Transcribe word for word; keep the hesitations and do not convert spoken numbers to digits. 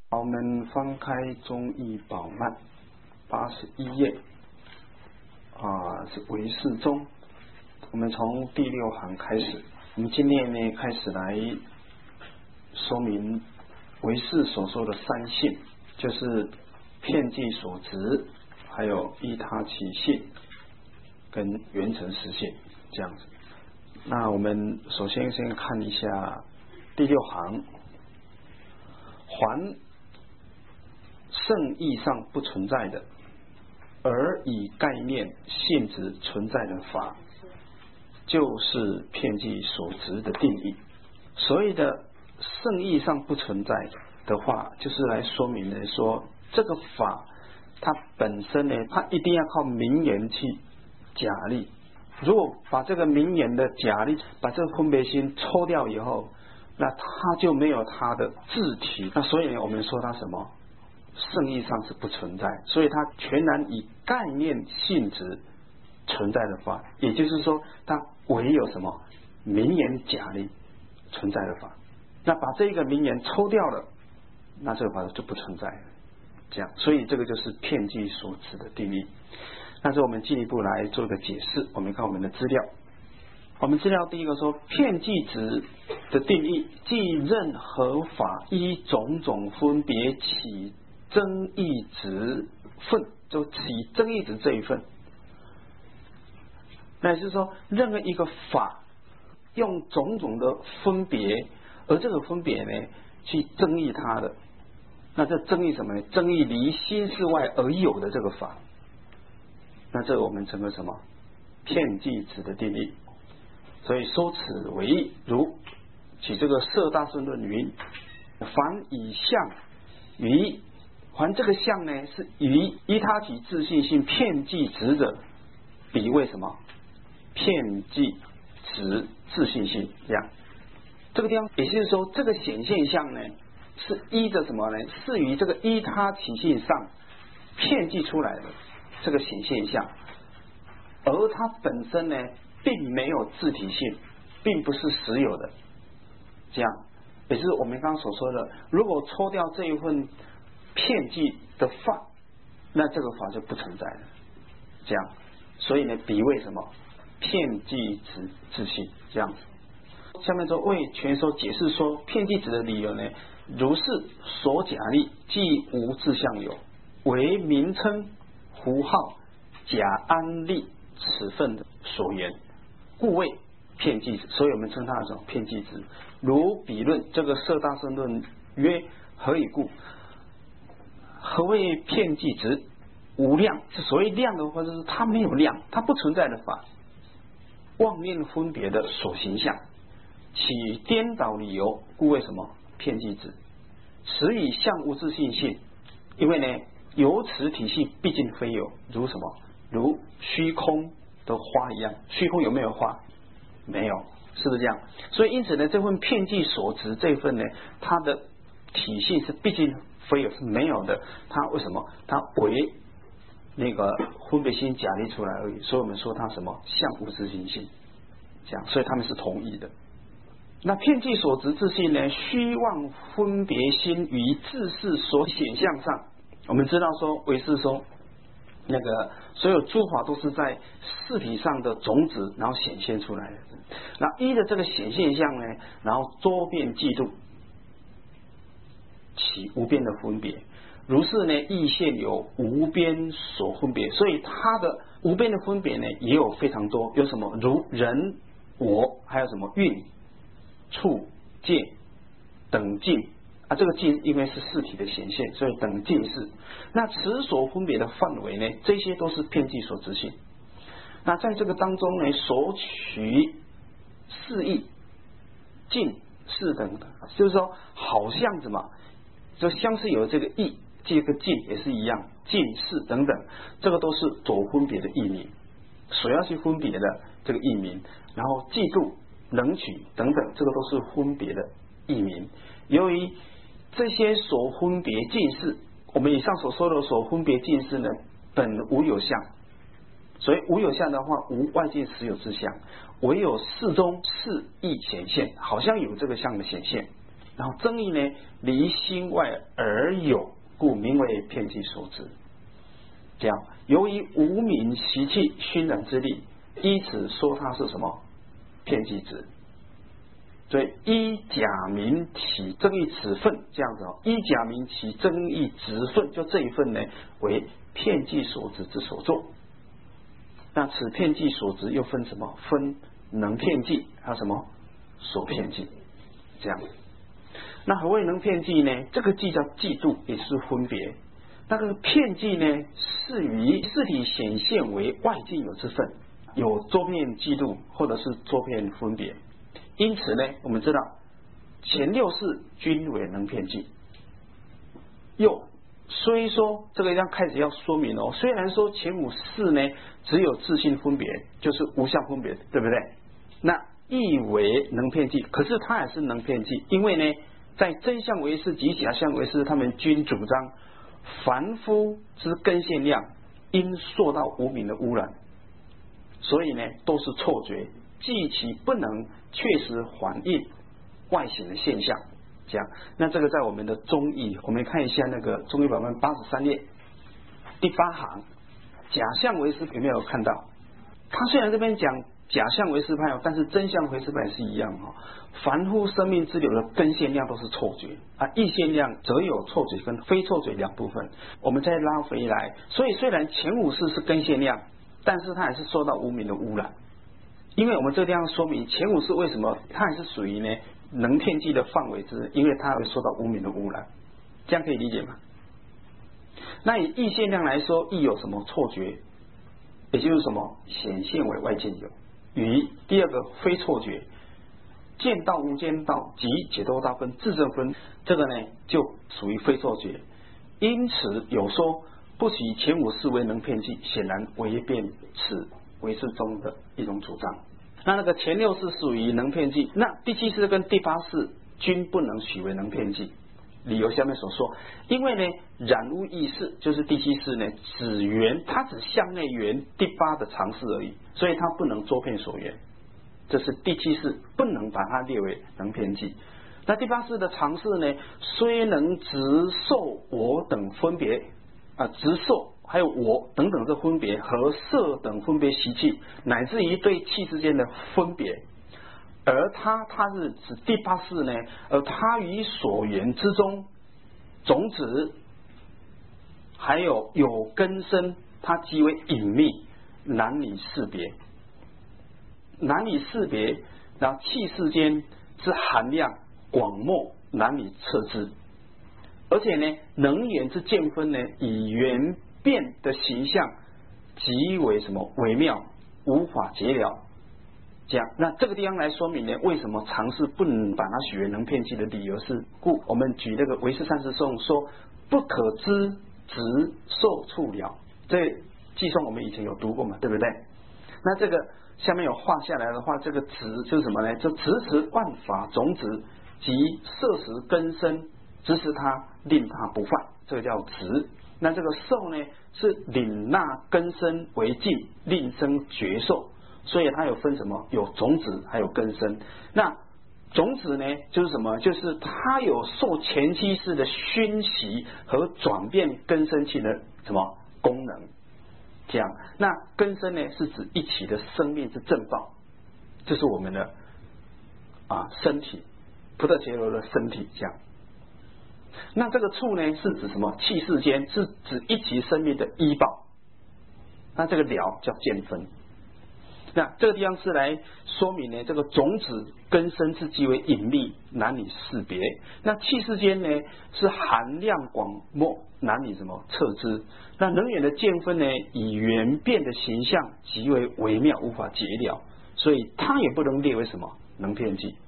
我们翻开《中义宝曼》八十一页啊，是唯识中。我们从第六行开始，我们今天呢开始来说明唯识所说的三性，就是遍计所执，还有依他起性跟缘成实性这样子。那我们首先先看一下第六行，还圣义上不存在的，而以概念性质存在的法，就是遍计所执的定义。所谓的圣义上不存在的话，就是来说明的说，这个法它本身呢，它一定要靠名言去假立。如果把这个名言的假立，把这个分别心抽掉以后，那它就没有它的自体。那所以呢，我们说它什么？圣义上是不存在，所以它全然以概念性质存在的法，也就是说，它唯有什么名言假立存在的法。那把这一个名言抽掉了，那这个法就不存在了。这样，所以这个就是遍计所执的定义。但是我们进一步来做一个解释，我们看我们的资料。我们资料第一个说，遍计执的定义，即任何法依种种分别起增益值分，就起增益值这一份。那也就是说，任何一个法用种种的分别，而这个分别呢，去增益它的，那这增益什么呢？增益离心事外而有的这个法。那这个我们称为什么？遍计执的定义。所以说此为义，如取这个摄大顺论云：凡以相于凡这个相呢，是于依他起自信性遍计执者，彼为什么？遍计执自信性。这样，这个地方也就是说，这个显现象呢，是依着什么呢？是于这个依他起性上遍计出来的这个显现象，而它本身呢，并没有自体性，并不是实有的。这样，也就是我们刚刚所说的，如果抽掉这一份遍计的法，那这个法就不存在了。这样，所以呢，彼为什么？遍计执自性。这样子。下面说为全说解释说，遍计执的理由呢，如是所假立，即无自相有，为名称符号假安立此分的所言，故谓遍计执。所以我们称它为什么？遍计执。如彼论这个摄大顺论曰：何以故？何谓遍计执？无量。是所谓量的话，就是它没有量，它不存在的法，妄念分别的所形象，起颠倒理由，故为什么？遍计执。此以相无自性性，因为呢，由此体系毕竟非有，如什么？如虚空的花一样。虚空有没有花？没有，是不是这样？所以因此呢，这份遍计所执这份呢，它的体系是毕竟非有，是没有的。它为什么？它为那个分别心假立出来而已。所以我们说它什么？相无自性性。这样，所以他们是同意的。那遍计所执自性呢，虚妄分别心于自事所显象上。我们知道说，唯识说那个所有诸法都是在事体上的种子，然后显现出来的。那依着这个显现象呢，然后周遍计度，起无边的分别。如是呢，亦现有无边所分别。所以它的无边的分别呢，也有非常多。有什么？如人、我，还有什么运、处、界等境啊。这个境因为是事体的显现，所以等境是。那此所分别的范围呢，这些都是遍计所执性。那在这个当中呢，所取事义、境、事等等，就是说，好像什么，就像是有这个义，这个境也是一样，境、事等等，这个都是所分别的义名，所要去分别的这个义名。然后嫉妒、能取等等，这个都是分别的义名。由于这些所分别尽事，我们以上所说的所分别尽事呢，本无有相。所以无有相的话，无外界实有之相，唯有事中事意显现，好像有这个相的显现。 然后争议呢离心外而有，故名为遍计所执。这样，由于无明习气熏染之力，依此说它是什么遍计执。所以依假名起争议此份，这样子哦，依假名起争议执份，就这一份呢为遍计所执之所作。那此遍计所执又分什么？分能遍计，还有什么所遍计？这样。那何谓能遍计呢？这个计叫嫉妒，也是分别。那个遍计呢，是于事体显现为外境有之分，有周遍嫉妒，或者是周遍分别。因此呢，我们知道前六世均为能遍计。又虽说这个要开始要说明哦，虽然说前五世呢只有自性分别，就是无相分别，对不对？那亦为能遍计，可是它也是能遍计，因为呢，在真相唯识及假相唯识，他们均主张凡夫之根现量因受到无明的污染，所以呢都是错觉，即其不能确实反映外显的现象。这样，那这个在我们的中义，我们看一下那个中义版本八十三页第八行，假相唯识有没有看到？他虽然这边讲假相唯识派，但是真相唯识派是一样哈。凡夫生命之流的根现量都是错觉啊，异现量则有错觉跟非错觉两部分。我们再拉回来，所以虽然前五世是根现量，但是它还是受到无明的污染。因为我们这个地方说明前五世为什么它还是属于呢能遍计的范围之，因为它会受到无明的污染，这样可以理解吗？那以异现量来说，亦有什么错觉，也就是什么显现为外见有，与第二个非错觉，见道无间道及解脱道跟自证分，这个呢就属于非错觉。因此有说不取前五世为能遍计，显然违辩此唯识中的一种主张。那那个前六世属于能遍计，那第七世跟第八世均不能许为能遍计。理由下面所说，因为呢染污意识就是第七世呢只缘，它只向内缘第八的常识而已，所以它不能周遍所缘，这是第七世不能把它列为能遍计。那第八世的常识呢，虽能直受我等分别啊，直受还有我等等的分别和色等分别习气，乃至于对气之间的分别，而它它是指第八世呢，而它于所缘之中种子还有有根生，它极为隐秘，难以识别，难以识别，然后气世间之含量广袤，难以测知。而且呢，能源之见分呢，以缘变的形象极为什么微妙，无法解了。这样，那这个地方来说明呢，为什么常识不能把它许为能遍计的理由是，故我们举那个唯识三十颂说，不可知直受处了。这寄送我们以前有读过嘛，对不对？那这个下面有画下来的话，这个直就是什么呢？就直持万法种子及摄食根生，支持他令他不犯，这个叫直。那这个受呢，是领纳根生为境，令生觉受，所以它有分什么？有种子，还有根生。那种子呢，就是什么？就是它有受前期式的熏习和转变根生器的什么功能？这样，那根生呢，是指一起的生命之正报，这是我们的啊身体，菩提伽罗的身体，这样。那这个处呢，是指什么？气世间是指一起生命的依报。那这个了叫见分。那这个地方是来说明呢，这个种子根生是极为隐秘，难以识别。那气世间呢，是含量广袤，难以什么测知。那能源的见分呢，以缘变的形象极为微妙，无法解了，所以它也不能列为什么能遍计。